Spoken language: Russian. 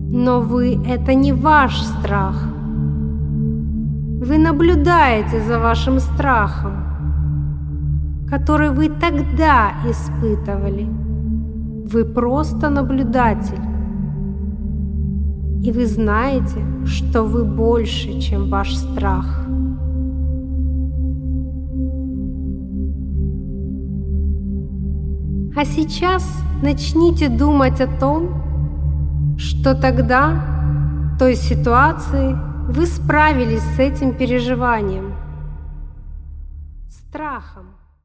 Но вы — это не ваш страх. Вы наблюдаете за вашим страхом, который вы тогда испытывали. Вы просто наблюдатель. И вы знаете, что вы больше, чем ваш страх. А сейчас начните думать о том, что тогда, в той ситуации, вы справились с этим переживанием, страхом.